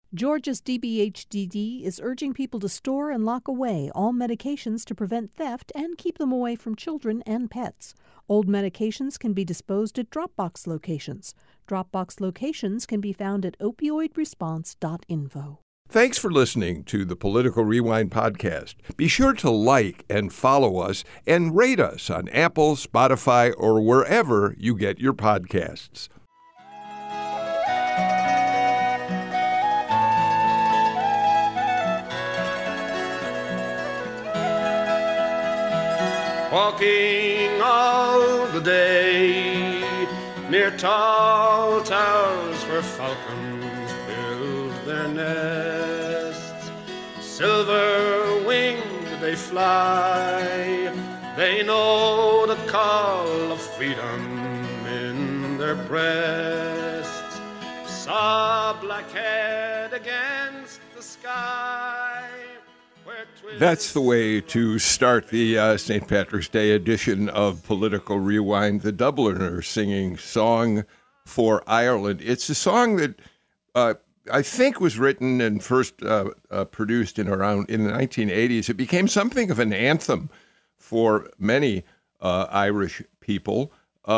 Georgia's DBHDD is urging people to store and lock away all medications to prevent theft and keep them away from children and pets. Old medications can be disposed at Dropbox locations. Dropbox locations can be found at opioidresponse.info. Thanks for listening to the Political Rewind podcast. Be sure to like and follow us and rate us on Apple, Spotify, or wherever you get your podcasts. Walking all the day near tall towers where falcons build their nests. Silver-winged they fly, they know the call of freedom in their breasts. Saw blackhead against the sky. That's the way to start the St. Patrick's Day edition of Political Rewind. The Dubliners singing Song for Ireland. It's a song that I think was written and first produced in the 1980s. It became something of an anthem for many Irish people,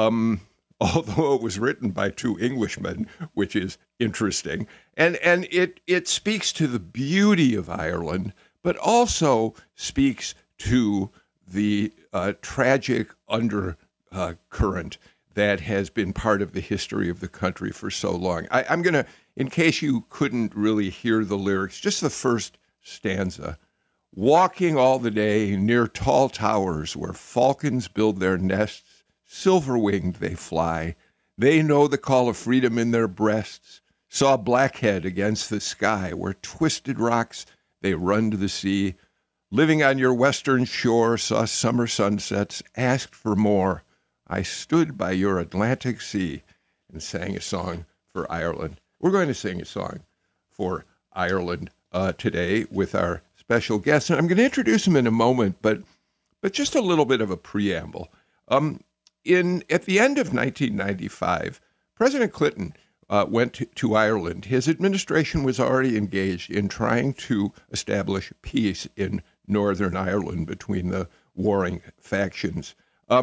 although it was written by two Englishmen, which is interesting. And it speaks to the beauty of Ireland, but also speaks to the tragic undercurrent that has been part of the history of the country for so long. I'm going to, in case you couldn't really hear the lyrics, just the first stanza. Walking all the day near tall towers where falcons build their nests, silver-winged they fly. They know the call of freedom in their breasts. Saw blackhead against the sky where twisted rocks they run to the sea. Living on your western shore, saw summer sunsets, asked for more. I stood by your Atlantic Sea and sang a song for Ireland. We're going to sing a song for Ireland today with our special guest. And I'm going to introduce him in a moment, but just a little bit of a preamble. At the end of 1995, President Clinton went to Ireland. His administration was already engaged in trying to establish peace in Northern Ireland between the warring factions.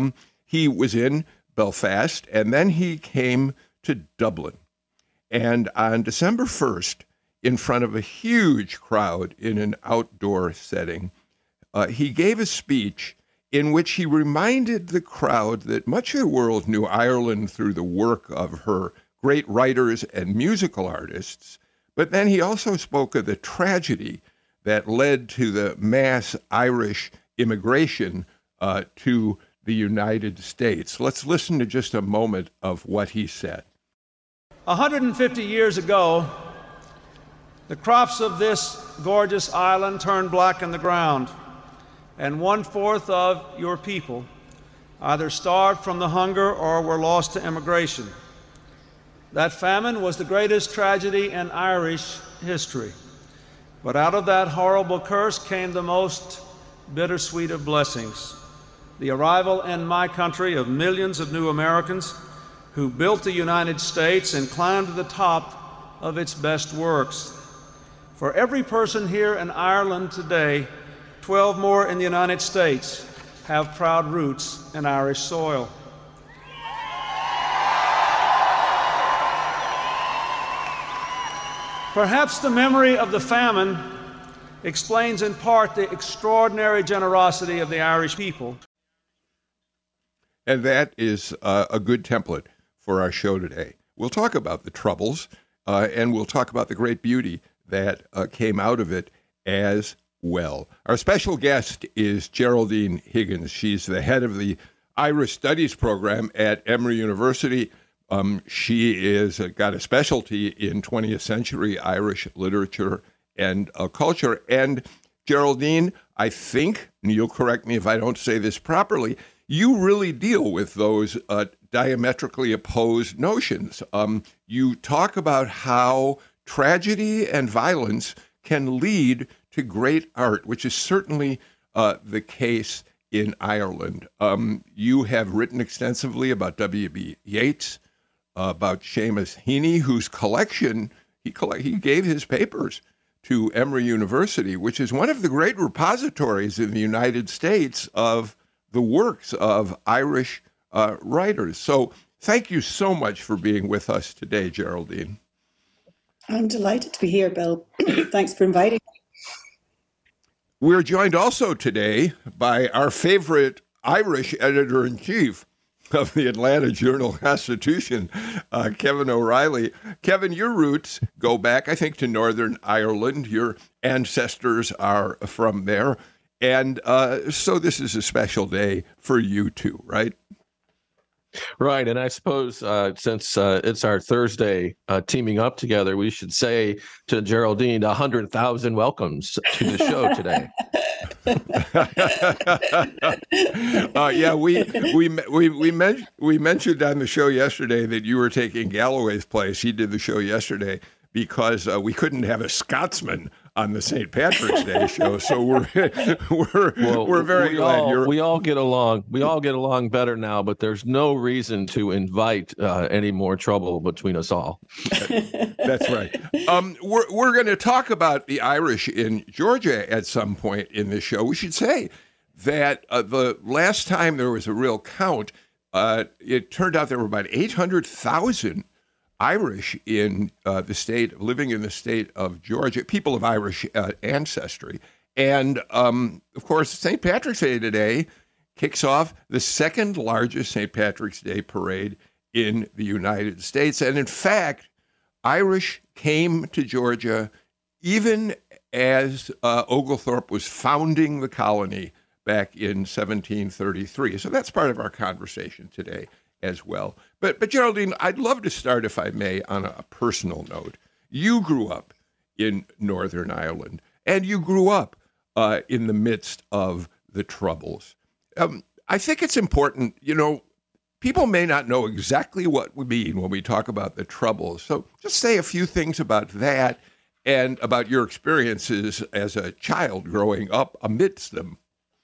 He was in Belfast, and then he came to Dublin. And on December 1st, in front of a huge crowd in an outdoor setting, he gave a speech in which he reminded the crowd that much of the world knew Ireland through the work of her great writers and musical artists, but then he also spoke of the tragedy that led to the mass Irish immigration to the United States. Let's listen to just a moment of what he said. 150 years ago, the crops of this gorgeous island turned black in the ground, and 1/4 of your people either starved from the hunger or were lost to immigration. That famine was the greatest tragedy in Irish history. But out of that horrible curse came the most bittersweet of blessings, the arrival in my country of millions of new Americans who built the United States and climbed to the top of its best works. For every person here in Ireland today, 12 more in the United States have proud roots in Irish soil. Perhaps the memory of the famine explains in part the extraordinary generosity of the Irish people. And that is a good template for our show today. We'll talk about the Troubles, and we'll talk about the great beauty that came out of it as well. Our special guest is Geraldine Higgins. She's the head of the Irish Studies program at Emory University. She is got a specialty in 20th century Irish literature and culture. And Geraldine, I think, and you'll correct me if I don't say this properly, you really deal with those diametrically opposed notions. You talk about how tragedy and violence can lead to great art, which is certainly the case in Ireland. You have written extensively about W.B. Yeats, about Seamus Heaney, whose collection he gave his papers to Emory University, which is one of the great repositories in the United States of the works of Irish writers. So thank you so much for being with us today, Geraldine. I'm delighted to be here, Bill. Thanks for inviting me. We're joined also today by our favorite Irish editor-in-chief of the Atlanta Journal-Constitution, Kevin O'Reilly. Kevin, your roots go back, I think, to Northern Ireland. Your ancestors are from there. And so this is a special day for you too, right? Right. And I suppose since it's our Thursday teaming up together, we should say to Geraldine 100,000 welcomes to the show today. Yeah, we mentioned on the show yesterday that you were taking Galloway's place. He did the show yesterday because we couldn't have a Scotsman on the St. Patrick's Day show. So we're very glad we all get along. We all get along better now, but there's no reason to invite any more trouble between us all. That's right. We're going to talk about the Irish in Georgia at some point in this show. We should say that the last time there was a real count, it turned out there were about 800,000 Irish in living in the state of Georgia, people of Irish ancestry. And, of course, St. Patrick's Day today kicks off the second largest St. Patrick's Day parade in the United States. And, in fact, Irish came to Georgia even as Oglethorpe was founding the colony back in 1733. So that's part of our conversation today as well. But Geraldine, I'd love to start, if I may, on a personal note. You grew up in Northern Ireland, and you grew up in the midst of the Troubles. I think it's important, people may not know exactly what we mean when we talk about the Troubles. So just say a few things about that and about your experiences as a child growing up amidst them.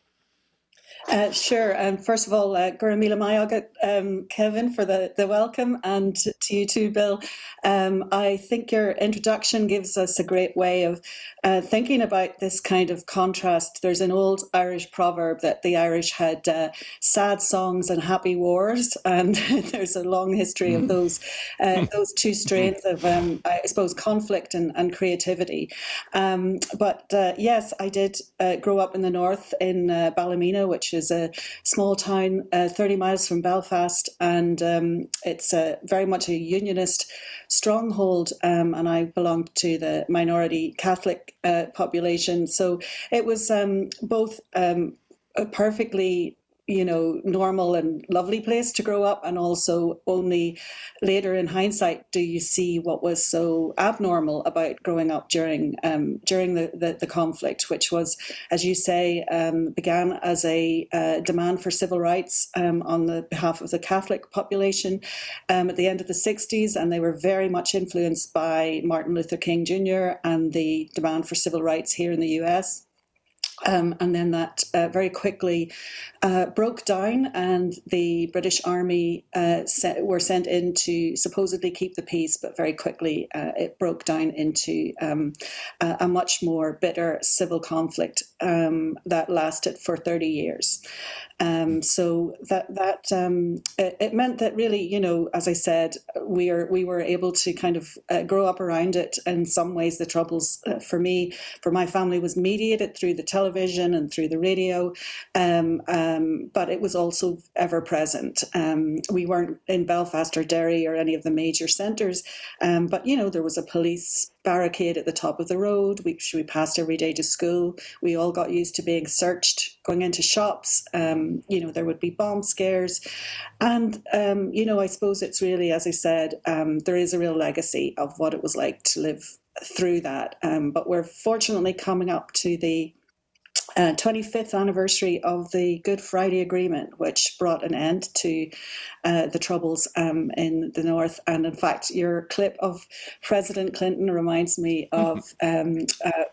Sure. First of all, Gura Mila Mayaga, Kevin, for the welcome, and to you too, Bill. I think your introduction gives us a great way of thinking about this kind of contrast. There's an old Irish proverb that the Irish had sad songs and happy wars, and there's a long history of those two strains of, I suppose, conflict and creativity. But yes, I did grow up in the north in Ballymena, which is a small town 30 miles from Belfast, and it's very much a unionist stronghold, and I belonged to the minority Catholic population. So it was both a perfectly normal and lovely place to grow up, and also only later in hindsight do you see what was so abnormal about growing up during the conflict, which was, as you say, began as a demand for civil rights on the behalf of the Catholic population at the end of the 60s, and they were very much influenced by Martin Luther King Jr. and the demand for civil rights here in the US. And then that very quickly broke down, and the British Army were sent in to supposedly keep the peace, but very quickly it broke down into a much more bitter civil conflict that lasted for 30 years. So it meant that really, as I said, we were able to kind of grow up around it. In some ways, the Troubles for my family, was mediated through the television and through the radio, but it was also ever present. We weren't in Belfast or Derry or any of the major centres, but there was a police barricade at the top of the road. We passed every day to school. We all got used to being searched, going into shops. There would be bomb scares. And, I suppose it's really, as I said, there is a real legacy of what it was like to live through that. But we're fortunately coming up to the 25th anniversary of the Good Friday Agreement, which brought an end to the Troubles in the North. And in fact, your clip of President Clinton reminds me of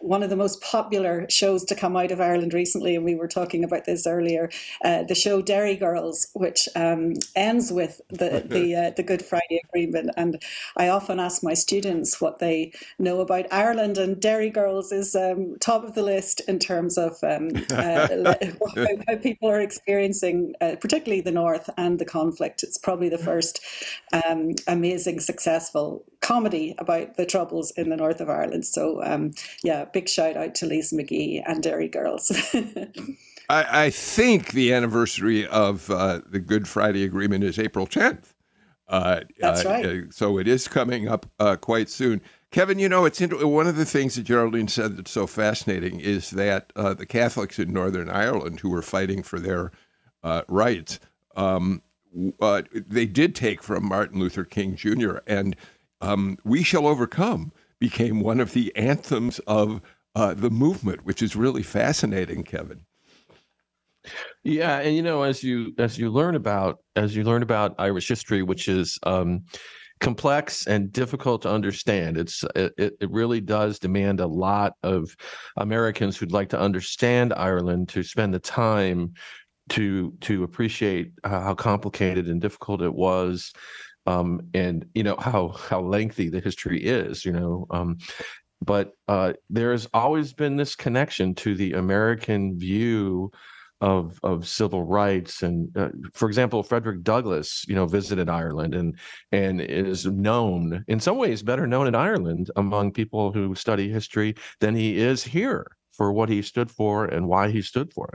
one of the most popular shows to come out of Ireland recently, and we were talking about this earlier, the show Derry Girls, which ends with the Good Friday Agreement. And I often ask my students what they know about Ireland, and Derry Girls is top of the list in terms of how people are experiencing, particularly the North and the conflict. It's probably the first amazing, successful comedy about the troubles in the north of Ireland. So, big shout out to Lisa McGee and Derry Girls. I think the anniversary of the Good Friday Agreement is April 10th. That's right. So it is coming up quite soon. Kevin, it's one of the things that Geraldine said that's so fascinating is that the Catholics in Northern Ireland who were fighting for their rights, they did take from Martin Luther King Jr. and We Shall Overcome became one of the anthems of the movement, which is really fascinating, Kevin. Yeah, and as you learn about Irish history, which is complex and difficult to understand, it really does demand a lot of Americans who'd like to understand Ireland to spend the time to appreciate how complicated and difficult it was. And how lengthy the history is, but there's always been this connection to the American view of civil rights. And for example, Frederick Douglass, visited Ireland and is known, in some ways better known in Ireland among people who study history than he is here for what he stood for and why he stood for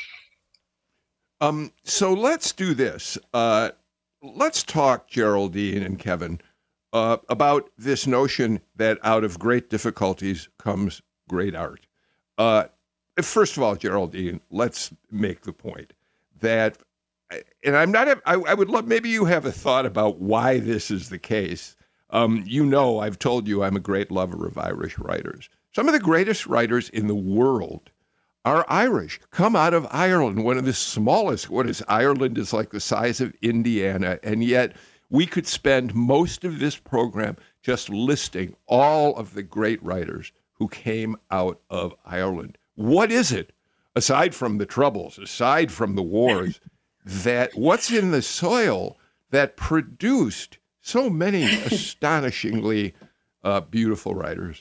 it. So let's do this. Let's talk, Geraldine and Kevin, about this notion that out of great difficulties comes great art. First of all, Geraldine, let's make the point that, and I would love, maybe you have a thought about why this is the case. I've told you I'm a great lover of Irish writers. Some of the greatest writers in the world are Irish, come out of Ireland, one of the smallest. Ireland is like the size of Indiana, and yet we could spend most of this program just listing all of the great writers who came out of Ireland. What is it, aside from the troubles, aside from the wars, what's in the soil that produced so many astonishingly beautiful writers?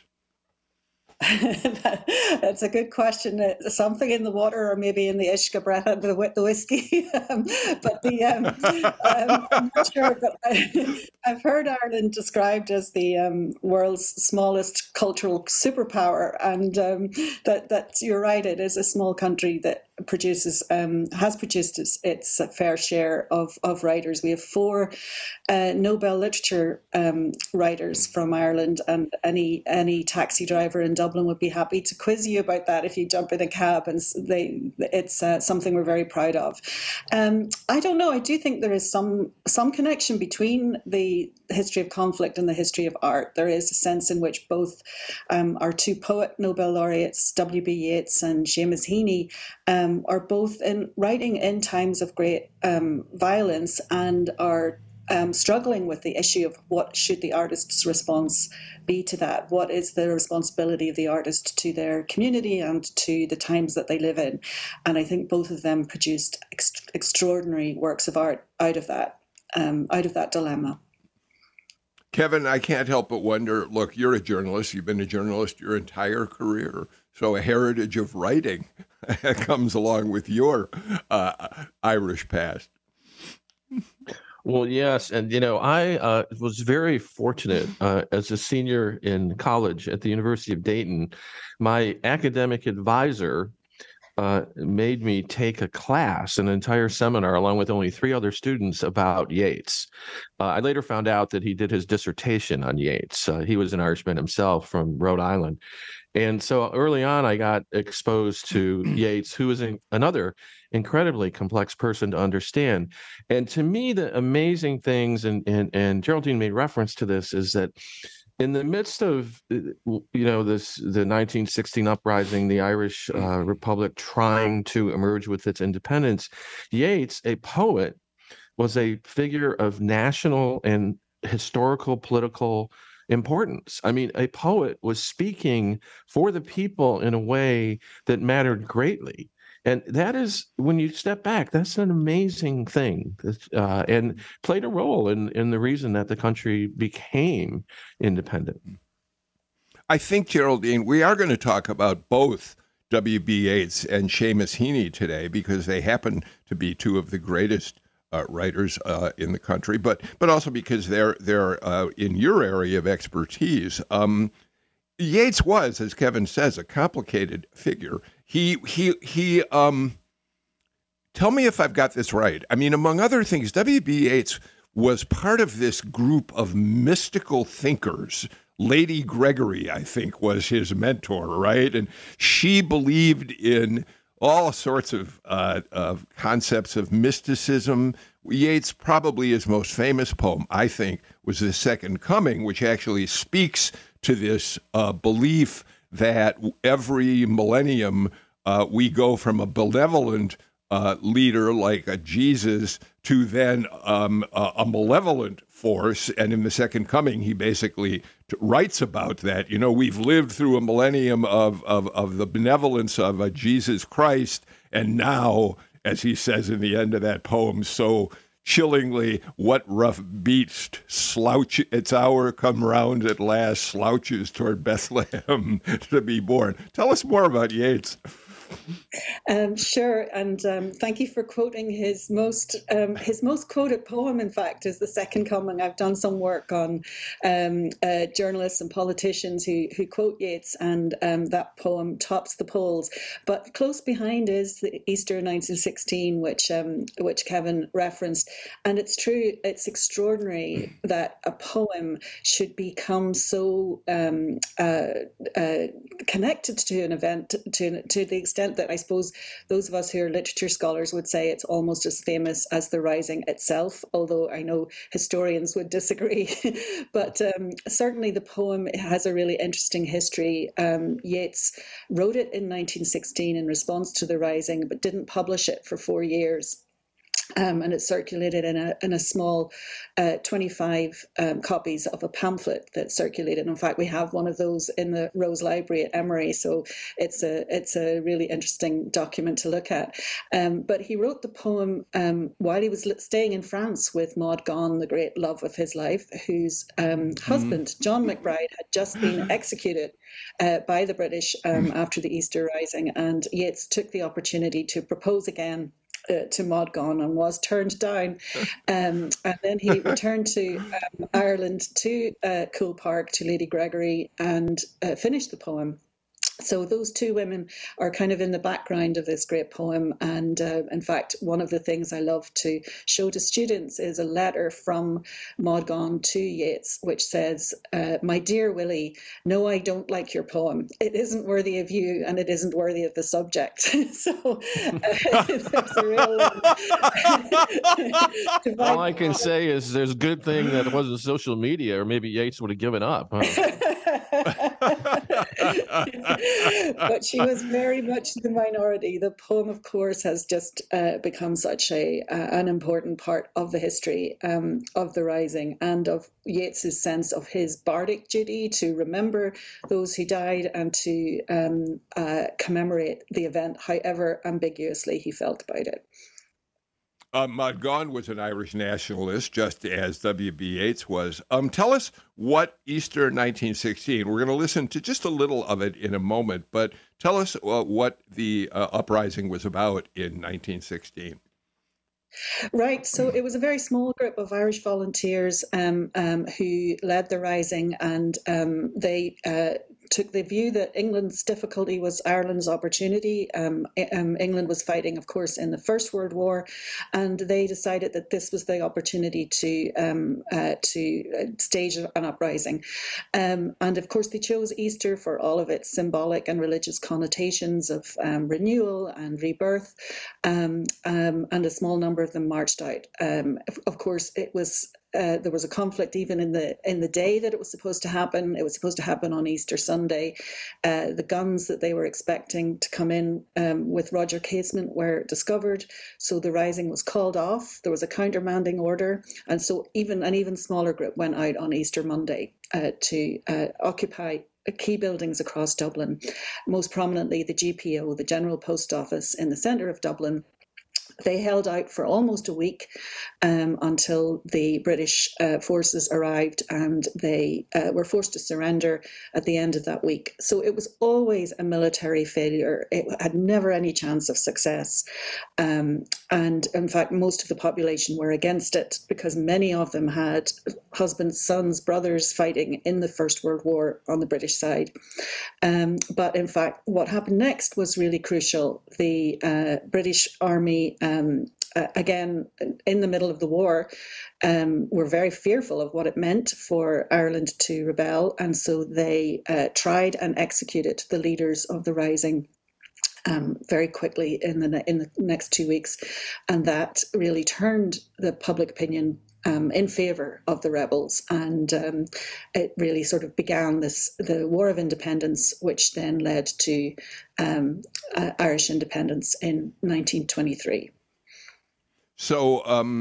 That's a good question. Something in the water, or maybe in the Uisce Bretta, the whiskey. I'm not sure. But I've heard Ireland described as the world's smallest cultural superpower, and that you're right. It is a small country that has produced its fair share of writers. We have 4 Nobel Literature writers from Ireland, and any taxi driver in Dublin would be happy to quiz you about that if you jump in a cab, and it's something we're very proud of. I don't know. I do think there is some connection between the history of conflict and the history of art. There is a sense in which both our 2 poet Nobel laureates, W.B. Yeats and Seamus Heaney, are both writing in times of great violence and are struggling with the issue of what should the artist's response be to that. What is the responsibility of the artist to their community and to the times that they live in? And I think both of them produced extraordinary works of art out of that dilemma. Kevin, I can't help but wonder, look, you're a journalist. You've been a journalist your entire career. So a heritage of writing comes along with your Irish past. Well, yes. And, I was very fortunate as a senior in college at the University of Dayton. My academic advisor made me take a class, an entire seminar, along with only 3 other students, about Yeats. I later found out that he did his dissertation on Yeats. He was an Irishman himself from Rhode Island. And so early on, I got exposed to Yeats, who is another incredibly complex person to understand. And to me, the amazing things, and Geraldine made reference to this, is that in the midst of, the 1916 uprising, the Irish Republic trying to emerge with its independence, Yeats, a poet, was a figure of national and historical, political importance. I mean, a poet was speaking for the people in a way that mattered greatly. And that is, when you step back, that's an amazing thing, and played a role in the reason that the country became independent. I think, Geraldine, we are going to talk about both W.B. Yeats and Seamus Heaney today because they happen to be two of the greatest writers in the country, but also because they're in your area of expertise. Yeats was, as Kevin says, a complicated figure. He tell me if I've got this right. I mean, among other things, W.B. Yeats was part of this group of mystical thinkers. Lady Gregory, I think, was his mentor, right? And she believed in all sorts of concepts of mysticism. Yeats, probably his most famous poem, I think, was The Second Coming, which actually speaks to this belief that every millennium we go from a benevolent leader like a Jesus to then a malevolent force. And in The Second Coming, he basically writes about that. You know, we've lived through a millennium of the benevolence of a Jesus Christ. And now, as he says in the end of that poem, so chillingly, what rough beast slouch, its hour come round at last, slouches toward Bethlehem to be born. Tell us more about Yeats. Sure, and thank you for quoting his most quoted poem. In fact, is The Second Coming. I've done some work on journalists and politicians who quote Yeats, and that poem tops the polls. But close behind is the Easter 1916, which Kevin referenced. And it's true, it's extraordinary that a poem should become so connected to an event to the extent that I suppose those of us who are literature scholars would say it's almost as famous as the Rising itself, although I know historians would disagree. But certainly the poem has a really interesting history. Yeats wrote it in 1916 in response to the Rising, but didn't publish it for 4 years. And it circulated in a small 25 copies of a pamphlet that circulated. In fact, we have one of those in the Rose Library at Emory, so it's a really interesting document to look at. But he wrote the poem while he was staying in France with Maud Gonne, the great love of his life, whose husband, John McBride, had just been executed by the British after the Easter Rising, and Yeats took the opportunity to propose again to Maud Gonne and was turned down. And then he returned to Ireland, to Coole Park, to Lady Gregory, and finished the poem. So those two women are kind of in the background of this great poem. And in fact, one of the things I love to show to students is a letter from Maud Gonne to Yeats, which says, "My dear Willie, no, I don't like your poem. It isn't worthy of you and it isn't worthy of the subject." So there's a real... All I can say is there's a good thing that it wasn't social media, or maybe Yeats would have given up. Huh? But she was very much the minority. The poem, of course, has just become such an important part of the history of the Rising and of Yeats's sense of his bardic duty to remember those who died and to commemorate the event, however ambiguously he felt about it. Maud Gonne was an Irish nationalist, just as W.B. Yeats was. Tell us what Easter 1916, we're going to listen to just a little of it in a moment, but tell us what the uprising was about in 1916. Right. So it was a very small group of Irish volunteers who led the Rising, and they took the view that England's difficulty was Ireland's opportunity. England was fighting, of course, in the First World War, and they decided that this was the opportunity to stage an uprising. And of course, they chose Easter for all of its symbolic and religious connotations of renewal and rebirth, and a small number of them marched out. Of course, it was there was a conflict even in the day that it was supposed to happen. It was supposed to happen on Easter Sunday. The guns that they were expecting to come in with Roger Casement were discovered, so the rising was called off. There was a countermanding order, and so an even smaller group went out on Easter Monday to occupy key buildings across Dublin, most prominently the GPO, the General Post Office in the centre of Dublin. They held out for almost a week until the British forces arrived, and they were forced to surrender at the end of that week. So it was always a military failure. It had never any chance of success. And in fact, most of the population were against it because many of them had husbands, sons, brothers fighting in the First World War on the British side. But in fact, what happened next was really crucial. The British Army, again, in the middle of the war, were very fearful of what it meant for Ireland to rebel. And so they tried and executed the leaders of the rising very quickly in the next 2 weeks. And that really turned the public opinion in favour of the rebels, and it really sort of began the War of Independence, which then led to Irish independence in 1923. So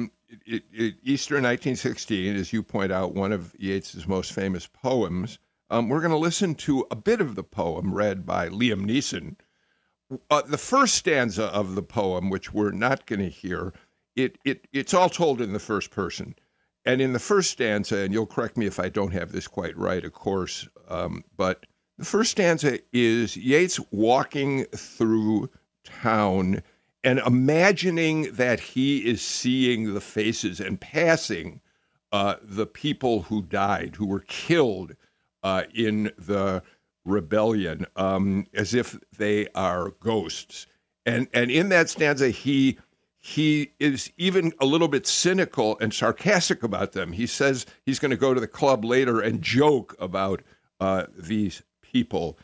Easter 1916, as you point out, one of Yeats's most famous poems. We're going to listen to a bit of the poem read by Liam Neeson. The first stanza of the poem, which we're not going to hear, it's all told in the first person. And in the first stanza, and you'll correct me if I don't have this quite right, of course, but the first stanza is Yeats walking through town and imagining that he is seeing the faces and passing the people who died, who were killed in the rebellion, as if they are ghosts. And in that stanza, he is even a little bit cynical and sarcastic about them. He says he's going to go to the club later and joke about these people.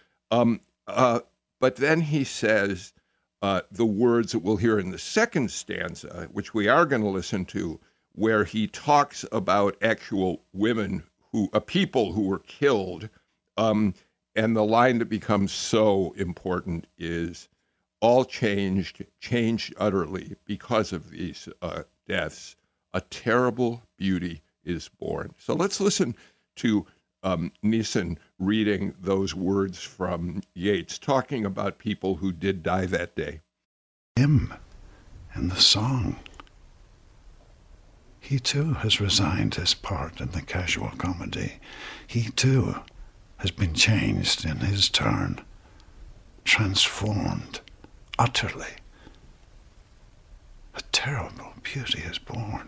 But then he says the words that we'll hear in the second stanza, which we are going to listen to, where he talks about actual women, people who were killed. And the line that becomes so important is, all changed utterly because of these deaths. A terrible beauty is born. So let's listen to Neeson reading those words from Yeats, talking about people who did die that day. Him and the song. He too has resigned his part in the casual comedy. He too has been changed in his turn, transformed utterly. A terrible beauty is born.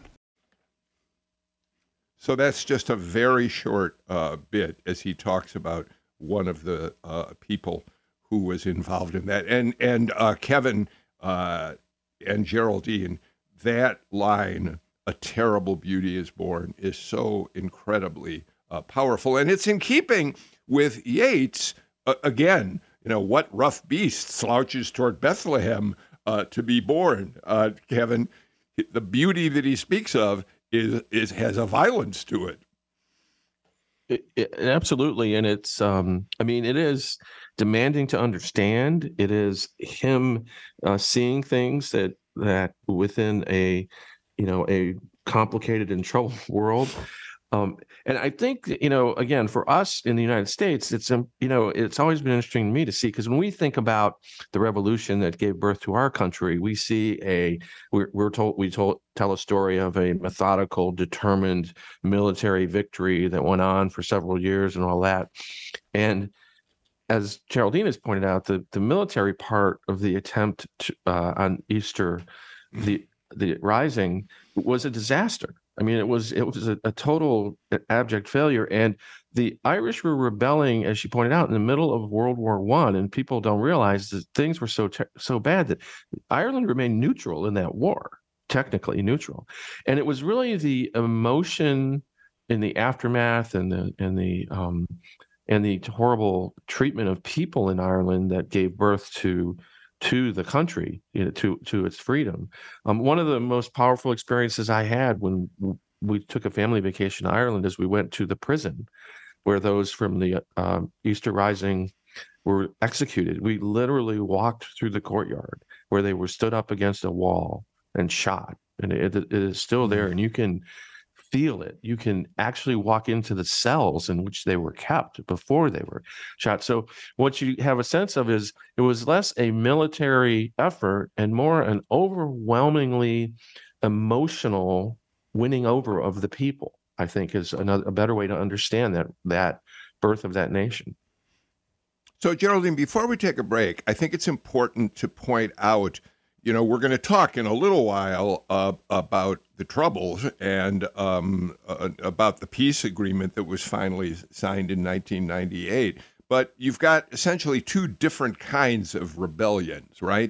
So that's just a very short bit as he talks about one of the people who was involved in that. And Kevin and Geraldine, that line, a terrible beauty is born, is so incredibly powerful. And it's in keeping with Yeats, again, what rough beast slouches toward Bethlehem to be born? Kevin, the beauty that he speaks of has a violence to it. Absolutely, and it's it is demanding to understand. It is him seeing things that within a complicated and troubled world. And I think, again, for us in the United States, it's always been interesting to me to see, because when we think about the revolution that gave birth to our country, we see we tell a story of a methodical, determined military victory that went on for several years and all that. And as Geraldine has pointed out, the military part of the attempt on Easter, the rising, was a disaster. I mean, it was a total abject failure, and the Irish were rebelling, as she pointed out, in the middle of World War I, and people don't realize that things were so bad that Ireland remained neutral in that war, technically neutral, and it was really the emotion in the aftermath and the horrible treatment of people in Ireland that gave birth to the country, to its freedom. One of the most powerful experiences I had when we took a family vacation to Ireland as we went to the prison where those from the Easter Rising were executed. We literally walked through the courtyard where they were stood up against a wall and shot. And it is still there, and you can feel it. You can actually walk into the cells in which they were kept before they were shot. So what you have a sense of is it was less a military effort and more an overwhelmingly emotional winning over of the people, I think, is a better way to understand that birth of that nation. So, Geraldine, before we take a break, I think it's important to point out, we're going to talk in a little while about the Troubles and about the peace agreement that was finally signed in 1998. But you've got essentially two different kinds of rebellions, right?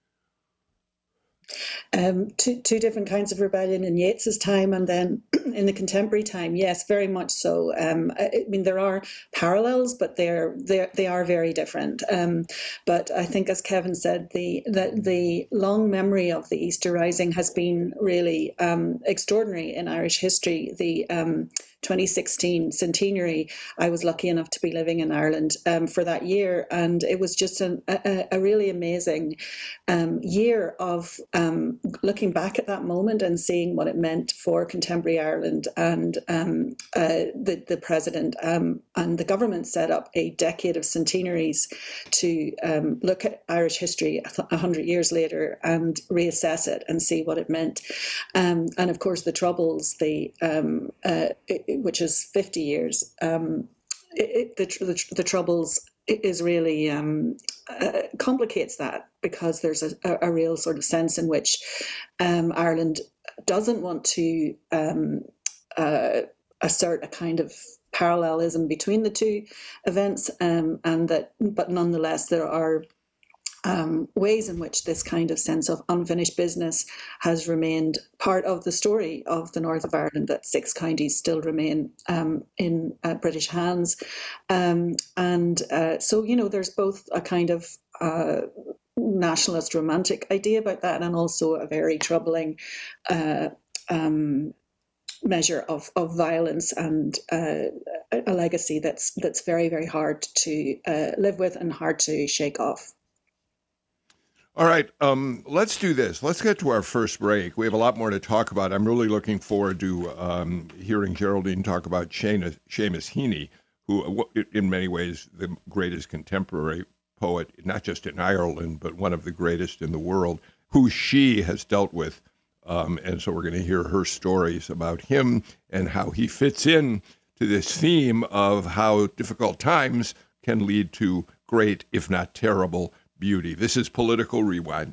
Two different kinds of rebellion in Yeats's time and then in the contemporary time. Yes, very much so. I mean, there are parallels, but they are very different. But I think, as Kevin said, the long memory of the Easter Rising has been really extraordinary in Irish history. The 2016 centenary, I was lucky enough to be living in Ireland for that year, and it was just a really amazing year of looking back at that moment and seeing what it meant for contemporary Ireland. And the president and the government set up a decade of centenaries to look at Irish history 100 years later and reassess it and see what it meant. And of course, the Troubles, which is 50 years, the Troubles is really complicates that, because there's a real sort of sense in which Ireland doesn't want to assert a kind of parallelism between the two events, but nonetheless there are ways in which this kind of sense of unfinished business has remained part of the story of the north of Ireland, that 6 counties still remain in British hands. So, there's both a kind of nationalist romantic idea about that, and also a very troubling measure of violence and a legacy that's very, very hard to live with and hard to shake off. All right, let's do this. Let's get to our first break. We have a lot more to talk about. I'm really looking forward to hearing Geraldine talk about Seamus Heaney, who, in many ways, the greatest contemporary poet, not just in Ireland, but one of the greatest in the world, who she has dealt with. And so we're going to hear her stories about him and how he fits in to this theme of how difficult times can lead to great, if not terrible, beauty. This is Political Rewind.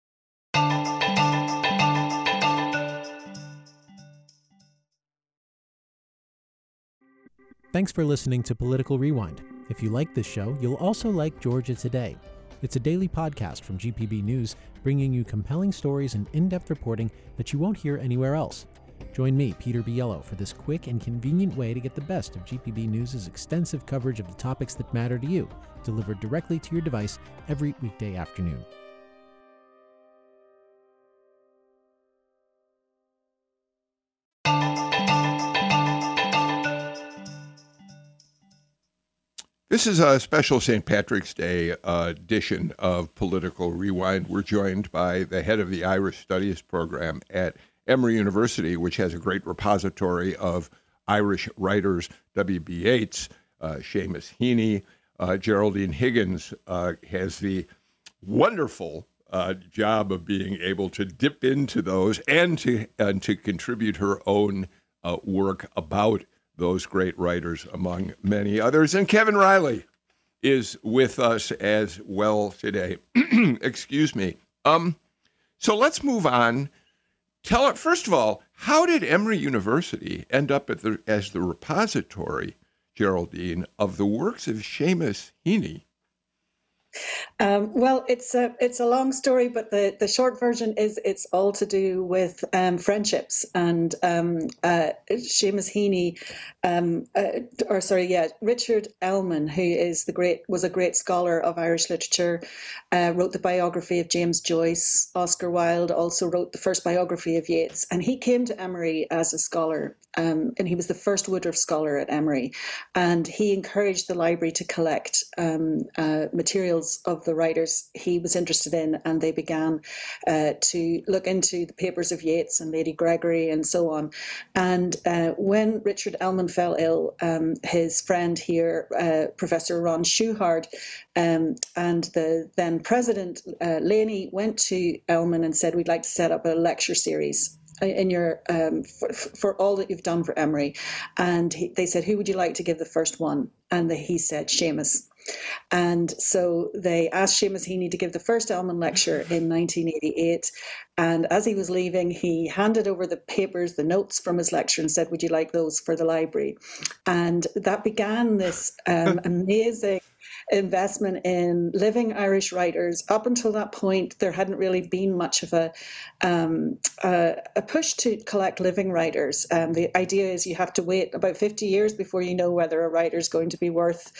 Thanks for listening to Political Rewind. If you like this show, you'll also like Georgia Today. It's a daily podcast from GPB News, bringing you compelling stories and in-depth reporting that you won't hear anywhere else. Join me, Peter Biello, for this quick and convenient way to get the best of GPB News' extensive coverage of the topics that matter to you, delivered directly to your device every weekday afternoon. This is a special St. Patrick's Day edition of Political Rewind. We're joined by the head of the Irish Studies program at Emory University, which has a great repository of Irish writers, W.B. Yeats, Seamus Heaney. Geraldine Higgins has the wonderful job of being able to dip into those and to contribute her own work about those great writers, among many others. And Kevin Riley is with us as well today. Excuse me. So let's move on. First of all, how did Emory University end up as the repository, Geraldine, of the works of Seamus Heaney? Well, it's a long story, but the short version is it's all to do with friendships. And Seamus Heaney, Richard Ellmann, who was a great scholar of Irish literature, wrote the biography of James Joyce. Oscar Wilde also wrote the first biography of Yeats, and he came to Emory as a scholar. And he was the first Woodruff scholar at Emory, and he encouraged the library to collect materials of the writers he was interested in, and they began to look into the papers of Yeats and Lady Gregory and so on. And when Richard Ellmann fell ill, his friend here, Professor Ron Schuhard, and the then president, Laney, went to Ellmann and said, "We'd like to set up a lecture series in your for all that you've done for Emory." And they said, "Who would you like to give the first one?" And he said, "Seamus." And so they asked Seamus Heaney to give the first Ellmann lecture in 1988. And as he was leaving, he handed over the papers, the notes from his lecture, and said, "Would you like those for the library?" And that began this amazing investment in living Irish writers. Up until that point, there hadn't really been much of a push to collect living writers. The idea is you have to wait about 50 years before you know whether a writer is going to be worth,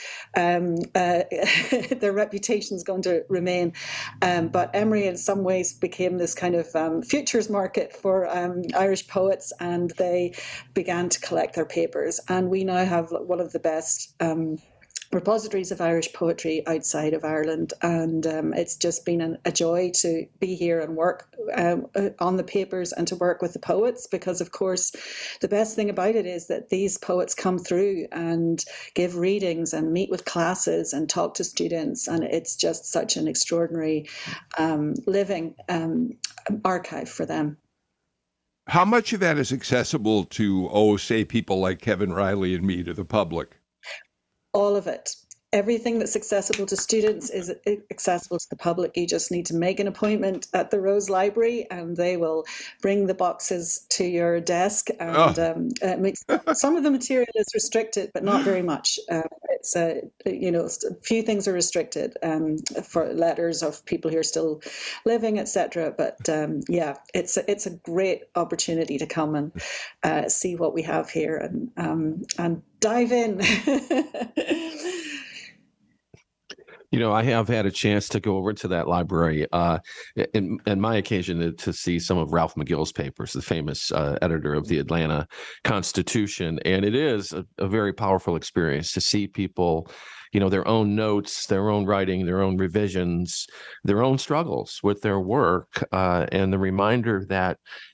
their reputation is going to remain. But Emory in some ways became this kind of futures market for Irish poets, and they began to collect their papers. And we now have one of the best repositories of Irish poetry outside of Ireland, and it's just been a joy to be here and work on the papers and to work with the poets, because of course the best thing about it is that these poets come through and give readings and meet with classes and talk to students, and it's just such an extraordinary living archive for them. How much of that is accessible to, say, people like Kevin Riley and me, to the public? All of it. Everything that's accessible to students is accessible to the public. You just need to make an appointment at the Rose Library, and they will bring the boxes to your desk. And some of the material is restricted, but not very much. It's a few things are restricted for letters of people who are still living, etc. But it's a great opportunity to come and see what we have here and dive in. I have had a chance to go over to that library in my occasion to see some of Ralph McGill's papers, the famous editor of the Atlanta Constitution. And it is a very powerful experience to see people, their own notes, their own writing, their own revisions, their own struggles with their work, and the reminder that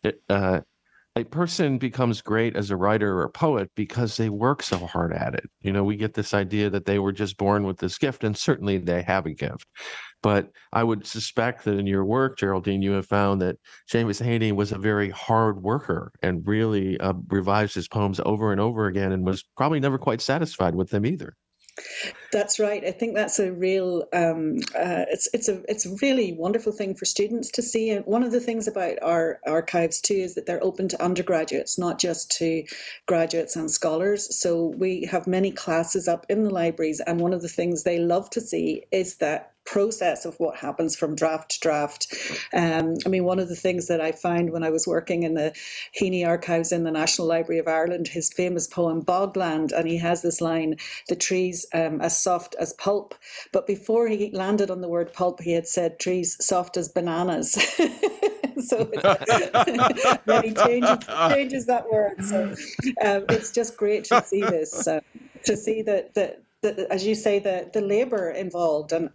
a person becomes great as a writer or a poet because they work so hard at it. We get this idea that they were just born with this gift, and certainly they have a gift. But I would suspect that in your work, Geraldine, you have found that Seamus Heaney was a very hard worker and really revised his poems over and over again, and was probably never quite satisfied with them either. That's right. I think that's a real, it's a really wonderful thing for students to see. And one of the things about our archives too is that they're open to undergraduates, not just to graduates and scholars. So we have many classes up in the libraries, and one of the things they love to see is that process of what happens from draft to draft. One of the things that I found when I was working in the Heaney archives in the National Library of Ireland, his famous poem Bogland, and he has this line, "The trees as soft as pulp." But before he landed on the word pulp, he had said trees soft as bananas. So then he changes that word. So it's just great to see this, to see that as you say, the labour involved, and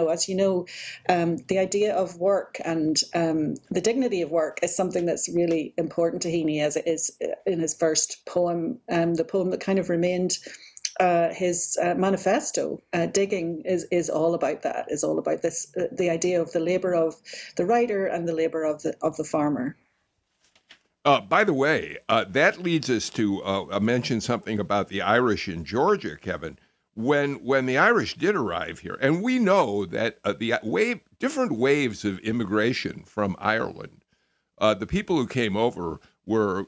the idea of work and the dignity of work is something that's really important to Heaney, as it is in his first poem, the poem that kind of remained his manifesto. Digging is all about that. Is all about this, the idea of the labour of the writer and the labour of the farmer. By the way, that leads us to mention something about the Irish in Georgia, Kevin. When the Irish did arrive here, and we know that different waves of immigration from Ireland, the people who came over were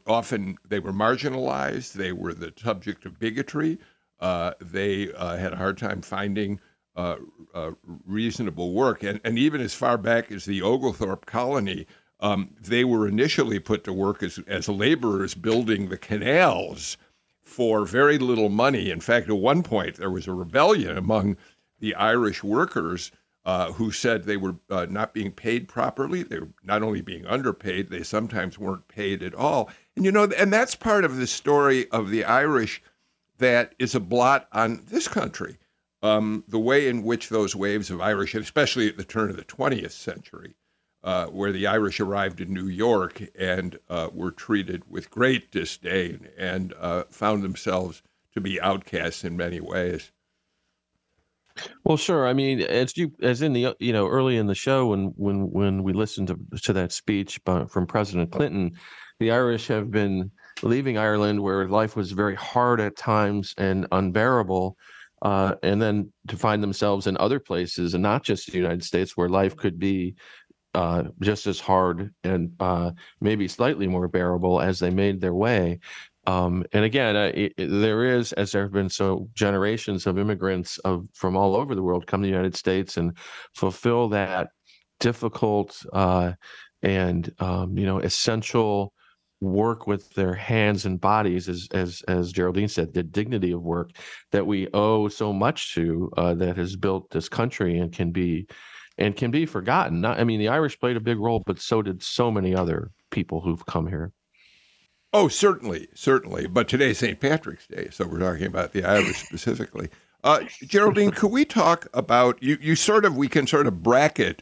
marginalized. They were the subject of bigotry. They had a hard time finding reasonable work. And even as far back as the Oglethorpe colony, they were initially put to work as laborers building the canals for very little money. In fact, at one point, there was a rebellion among the Irish workers who said they were not being paid properly. They were not only being underpaid, they sometimes weren't paid at all. And, and that's part of the story of the Irish that is a blot on this country. The way in which those waves of Irish, especially at the turn of the 20th century, where the Irish arrived in New York and were treated with great disdain and found themselves to be outcasts in many ways. Well, sure. I mean, as in the early in the show when we listened to that speech from President Clinton, the Irish have been leaving Ireland where life was very hard at times and unbearable, and then to find themselves in other places, and not just the United States, where life could be just as hard and maybe slightly more bearable as they made their way. And again, there is, as there have been so generations of immigrants from all over the world come to the United States and fulfill that difficult and essential work with their hands and bodies, as Geraldine said, the dignity of work that we owe so much to, that has built this country and can be forgotten. The Irish played a big role, but so did so many other people who've come here. Oh, certainly. But today's St. Patrick's Day, so we're talking about the Irish specifically. Geraldine, could we talk about we can sort of bracket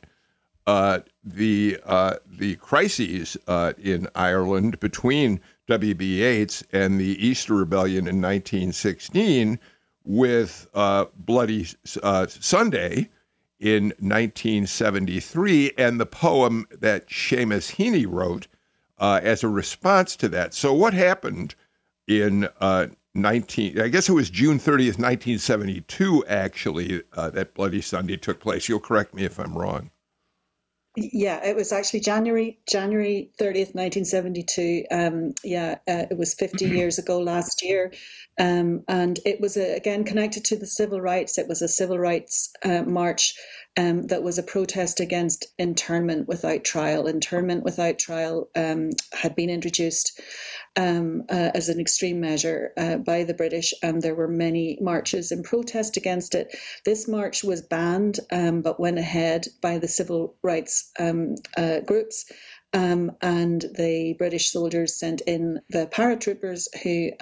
the crises in Ireland between W.B. Yeats and the Easter Rebellion in 1916 with Bloody Sunday in 1973 and the poem that Seamus Heaney wrote as a response to that. So what happened in I guess it was June 30th, 1972, actually, that Bloody Sunday took place. You'll correct me if I'm wrong. Yeah, it was actually January 30th, 1972. It was 50 years ago last year. And it was, again, connected to the civil rights. It was a civil rights march that was a protest against internment without trial. Internment without trial had been introduced as an extreme measure by the British, and there were many marches in protest against it. This march was banned, but went ahead by the civil rights groups. And the British soldiers sent in the paratroopers who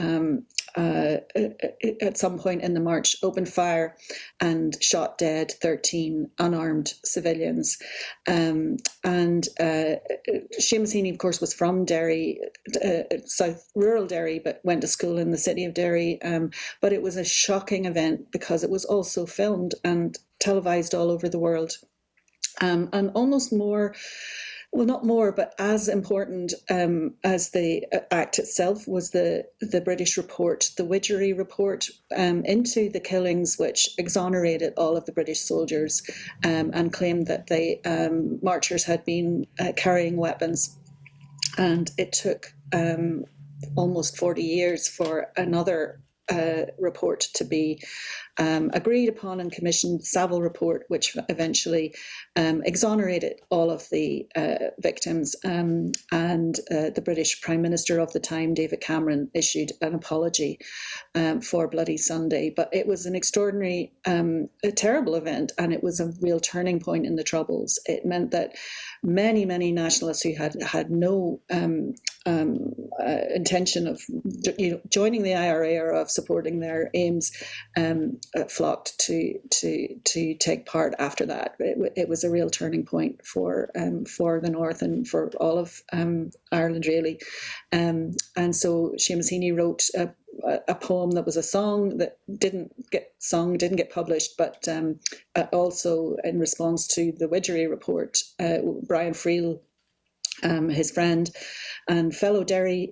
at some point in the march opened fire and shot dead 13 unarmed civilians. And Seamus Heaney, of course, was from Derry, rural Derry, but went to school in the city of Derry. But it was a shocking event because it was also filmed and televised all over the world. And almost more... Well, not more, but as important as the act itself was the British report, the Widgery report into the killings, which exonerated all of the British soldiers and claimed that the marchers had been carrying weapons. And it took almost 40 years for another report to be agreed upon and commissioned, the Saville report, which eventually exonerated all of the victims. And the British Prime Minister of the time, David Cameron, issued an apology for Bloody Sunday. But it was an extraordinary, a terrible event, and it was a real turning point in the Troubles. It meant that many, many nationalists who had no intention of joining the IRA or of supporting their aims flocked to take part after that. It was a real turning point for the North and for all of Ireland, really. And so Seamus Heaney wrote a poem that was a song that didn't get sung, didn't get published, but also in response to the Widgery report, Brian Friel, his friend and fellow Derry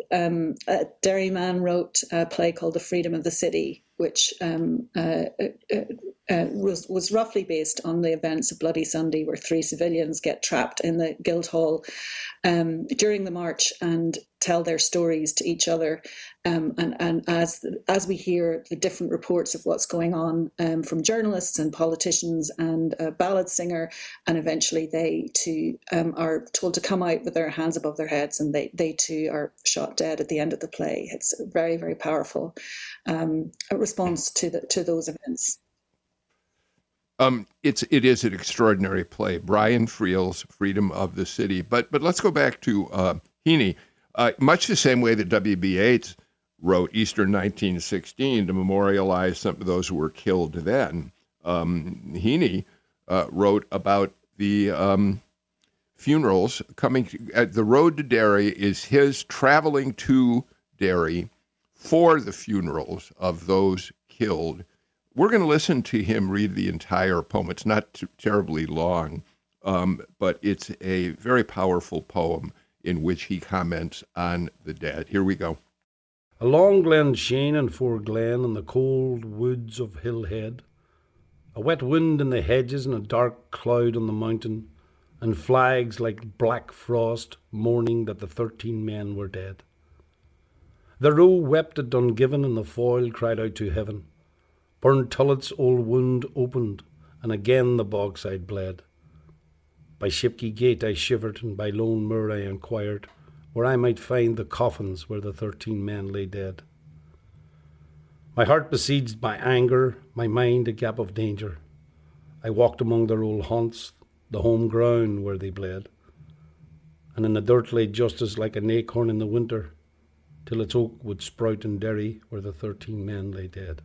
man, wrote a play called The Freedom of the City, which was roughly based on the events of Bloody Sunday, where 3 civilians get trapped in the Guildhall during the march and tell their stories to each other. And as we hear the different reports of what's going on from journalists and politicians and a ballad singer, and eventually they too are told to come out with their hands above their heads, and they too are shot dead at the end of the play. It's a very, very powerful response to those events. It is an extraordinary play, Brian Friel's Freedom of the City. But let's go back to Heaney. Much the same way that W.B. Yeats wrote Easter 1916 to memorialize some of those who were killed then. Heaney wrote about the funerals coming. The road to Derry is his traveling to Derry for the funerals of those killed. We're going to listen to him read the entire poem. It's not terribly long, but it's a very powerful poem in which he comments on the dead. Here we go. Along Glen Shane and Fore Glen and the cold woods of Hillhead, a wet wind in the hedges and a dark cloud on the mountain, and flags like black frost mourning that the 13 men were dead. The roe wept at Dungiven and the foil cried out to heaven. Burntullet's old wound opened, and again the bogside bled. By Shipkey Gate I shivered, and by Lone Moor I inquired, where I might find the coffins where the 13 men lay dead. My heart besieged by anger, my mind a gap of danger. I walked among their old haunts, the home ground where they bled. And in the dirt lay justice like an acorn in the winter, till its oak would sprout in Derry where the 13 men lay dead.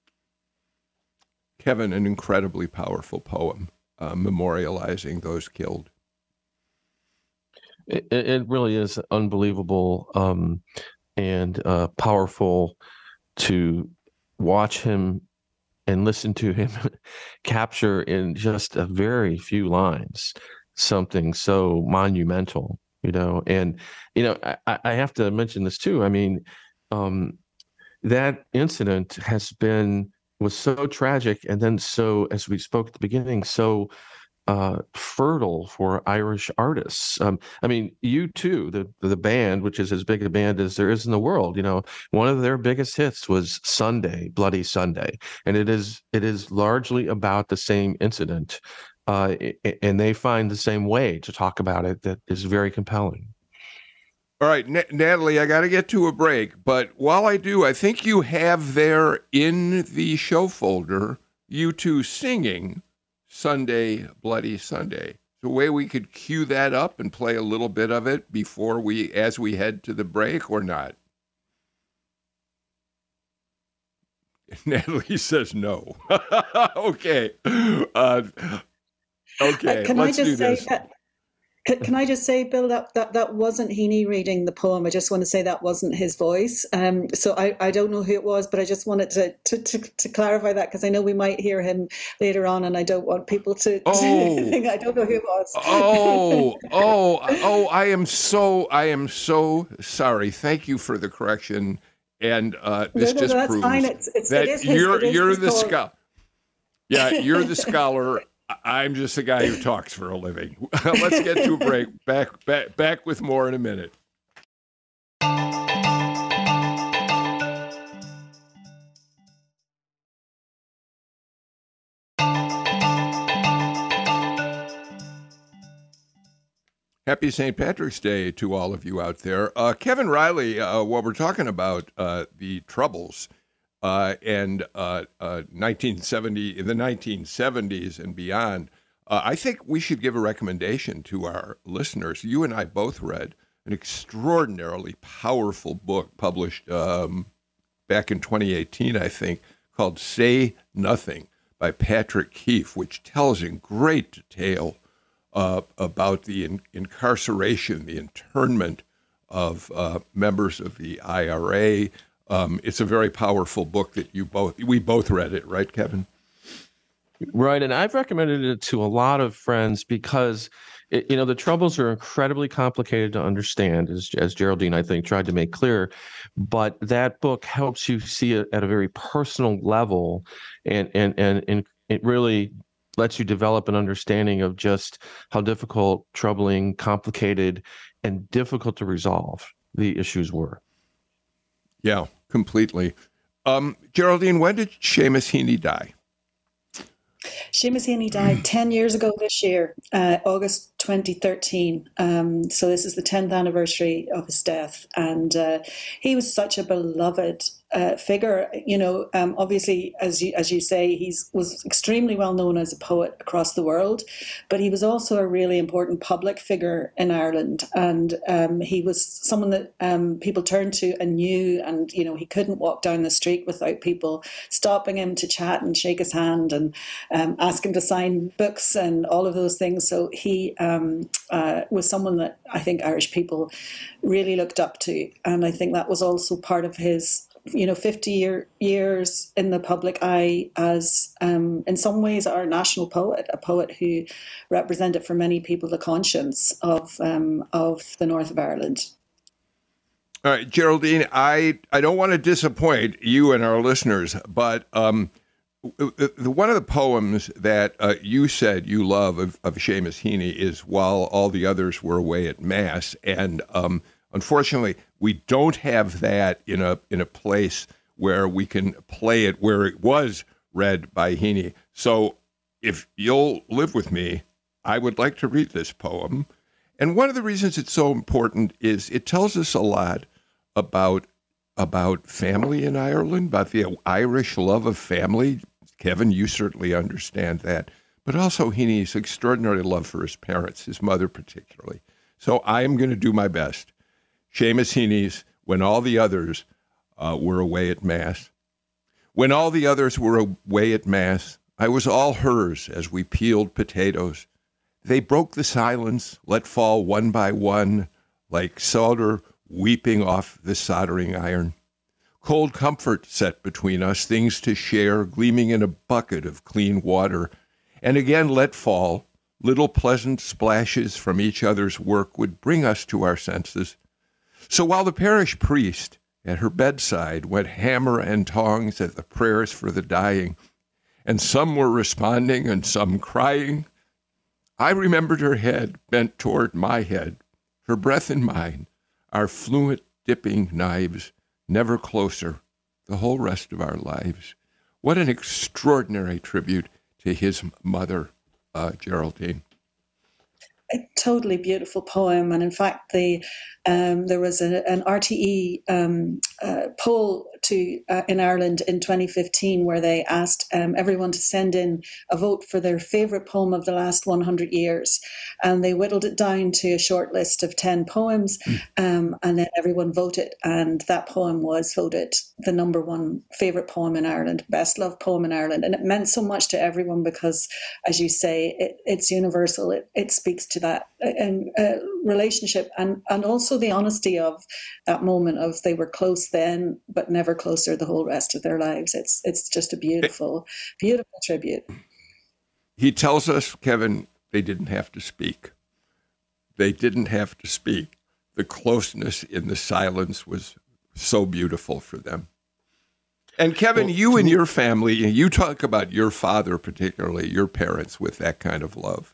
Kevin, an incredibly powerful poem memorializing those killed. It really is unbelievable and powerful to watch him and listen to him capture in just a very few lines something so monumental, And, I have to mention this too. I mean, that incident was so tragic, and then so, as we spoke at the beginning, so fertile for Irish artists. I mean, U2, the band, which is as big a band as there is in the world, one of their biggest hits was Sunday, Bloody Sunday, and it is largely about the same incident, and they find the same way to talk about it that is very compelling. All right, Natalie, I got to get to a break, but while I do, I think you have there in the show folder U2 singing Sunday, Bloody Sunday. The way we could cue that up and play a little bit of it as we head to the break, or not? Natalie says no. Okay. Okay, let's do this. Can I just say, Bill, that wasn't Heaney reading the poem. I just want to say that wasn't his voice. So I don't know who it was, but I just wanted to clarify that, because I know we might hear him later on, and I don't want people to think I don't know who it was. I am so sorry. Thank you for the correction. And this just proves fine. you're the scholar. Yeah, you're the scholar. I'm just a guy who talks for a living. Let's get to a break. Back with more in a minute. Happy St. Patrick's Day to all of you out there. Kevin Riley, while we're talking about the Troubles, and 1970, in the 1970s and beyond, I think we should give a recommendation to our listeners. You and I both read an extraordinarily powerful book published back in 2018, I think, called Say Nothing by Patrick Keefe, which tells in great detail about the incarceration, the internment of members of the IRA. It's a very powerful book that we both read it, right, Kevin? Right, and I've recommended it to a lot of friends because, the Troubles are incredibly complicated to understand, as Geraldine, I think, tried to make clear. But that book helps you see it at a very personal level, and it really lets you develop an understanding of just how difficult, troubling, complicated, and difficult to resolve the issues were. Yeah, completely. Geraldine, when did Seamus Heaney die? Seamus Heaney died 10 years ago this year, August 2013. So this is the 10th anniversary of his death. And he was such a beloved figure. Obviously, as you say, he was extremely well known as a poet across the world, but he was also a really important public figure in Ireland. And he was someone that people turned to and knew, and, he couldn't walk down the street without people stopping him to chat and shake his hand and ask him to sign books and all of those things. So he was someone that I think Irish people really looked up to. And I think that was also part of his 50 years in the public eye as, in some ways, our national poet, a poet who represented for many people the conscience of the north of Ireland. All right, Geraldine, I don't want to disappoint you and our listeners, but one of the poems that you said you love of Seamus Heaney is While All the Others Were Away at Mass, and unfortunately, we don't have that in a place where we can play it where it was read by Heaney. So if you'll live with me, I would like to read this poem. And one of the reasons it's so important is it tells us a lot about family in Ireland, about the Irish love of family. Kevin, you certainly understand that. But also Heaney's extraordinary love for his parents, his mother particularly. So I am going to do my best. Seamus Heaney's When All the Others Were Away at Mass. When all the others were away at Mass, I was all hers as we peeled potatoes. They broke the silence, let fall one by one, like solder weeping off the soldering iron. Cold comfort set between us, things to share, gleaming in a bucket of clean water, and again let fall. Little pleasant splashes from each other's work would bring us to our senses. So while the parish priest at her bedside went hammer and tongs at the prayers for the dying, and some were responding and some crying, I remembered her head bent toward my head, her breath in mine, our fluent dipping knives, never closer, the whole rest of our lives. What an extraordinary tribute to his mother, Geraldine. A totally beautiful poem. And in fact, there was an RTE poll in Ireland in 2015 where they asked everyone to send in a vote for their favourite poem of the last 100 years. And they whittled it down to a short list of 10 poems, and then everyone voted. And that poem was voted the number one favourite poem in Ireland, best loved poem in Ireland. And it meant so much to everyone because, as you say, it's universal. It speaks to that relationship and also the honesty of that moment of they were close then, but never closer the whole rest of their lives. It's just a beautiful, beautiful tribute. He tells us, Kevin, they didn't have to speak. They didn't have to speak. The closeness in the silence was so beautiful for them. And Kevin, you and your family, you talk about your father, particularly your parents, with that kind of love.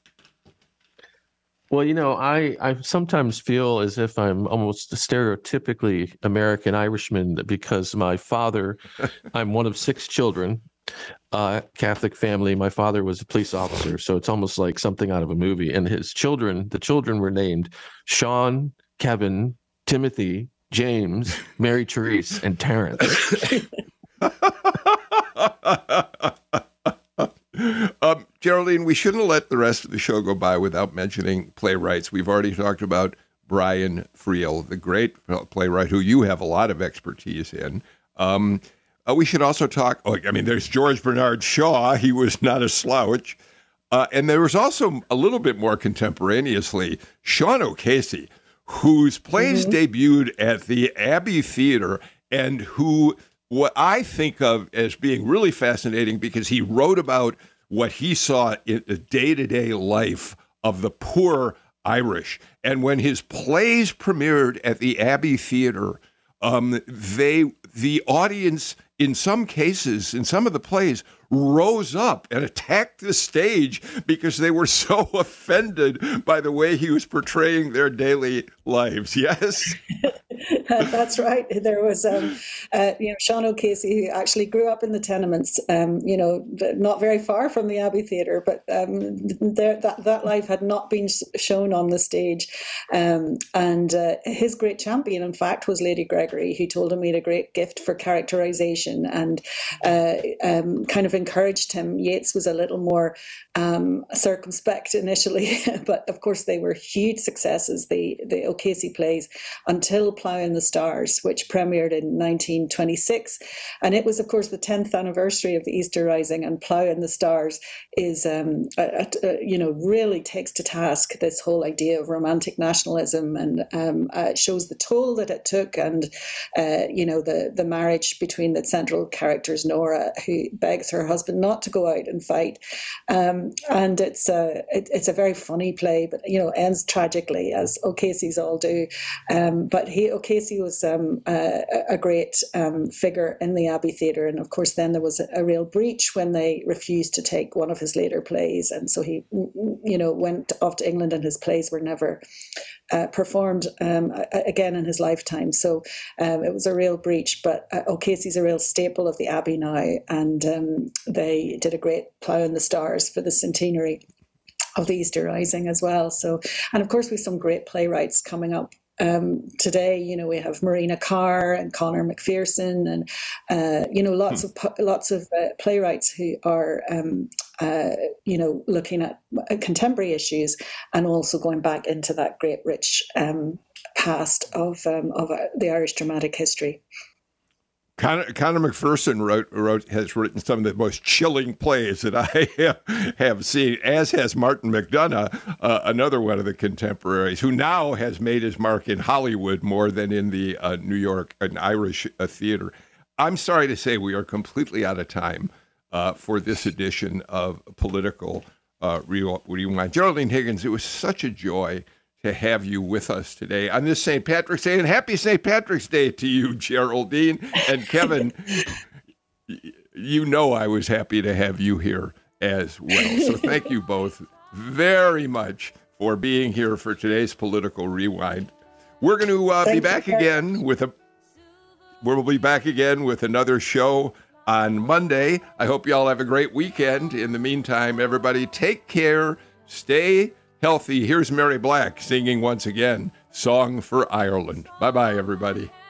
Well, I sometimes feel as if I'm almost a stereotypically American Irishman because my father, I'm one of 6 children, Catholic family. My father was a police officer, so it's almost like something out of a movie. And the children were named Sean, Kevin, Timothy, James, Mary Therese, and Terrence. Geraldine, we shouldn't let the rest of the show go by without mentioning playwrights. We've already talked about Brian Friel, the great playwright who you have a lot of expertise in. We should also talk, there's George Bernard Shaw. He was not a slouch. And there was also a little bit more contemporaneously, Sean O'Casey, whose plays debuted at the Abbey Theater and who what I think of as being really fascinating because he wrote about what he saw in the day-to-day life of the poor Irish. And when his plays premiered at the Abbey Theater, the audience, in some cases, in some of the plays, rose up and attacked the stage because they were so offended by the way he was portraying their daily lives. Yes? That's right. There was, Sean O'Casey, who actually grew up in the tenements, not very far from the Abbey Theatre, but that life had not been shown on the stage. And his great champion, in fact, was Lady Gregory, who told him he had a great gift for characterization and kind of encouraged him. Yeats was a little more circumspect initially, but of course they were huge successes, the O'Casey plays, until Plough in the Stars, which premiered in 1926. And it was, of course, the 10th anniversary of the Easter Rising, and Plough in the Stars is, really takes to task this whole idea of romantic nationalism, and shows the toll that it took, and, the marriage between the central characters, Nora, who begs her husband not to go out and fight. And it's a very funny play, but, ends tragically, as O'Casey's all do. But O'Casey was a great figure in the Abbey Theatre, and of course then there was a real breach when they refused to take one of his later plays, and so he, went off to England, and his plays were never performed again in his lifetime. So it was a real breach, but O'Casey's a real staple of the Abbey now, and they did a great Plough in the Stars for the centenary of the Easter Rising as well. So, and of course we've some great playwrights coming up. Today, we have Marina Carr and Conor McPherson, and lots of playwrights who are looking at contemporary issues, and also going back into that great rich past of the Irish dramatic history. Conor McPherson has written some of the most chilling plays that I have seen, as has Martin McDonagh, another one of the contemporaries, who now has made his mark in Hollywood more than in the New York and Irish theater. I'm sorry to say we are completely out of time for this edition of Political Rewind. Geraldine Higgins, it was such a joy to have you with us today on this St. Patrick's Day, and happy St. Patrick's Day to you, Geraldine. And Kevin, I was happy to have you here as well. So thank you both very much for being here for today's Political Rewind. We're going to be back again we'll be back again with another show on Monday. I hope you all have a great weekend. In the meantime, everybody, take care, stay healthy. Here's Mary Black singing once again, Song for Ireland. Bye-bye, everybody.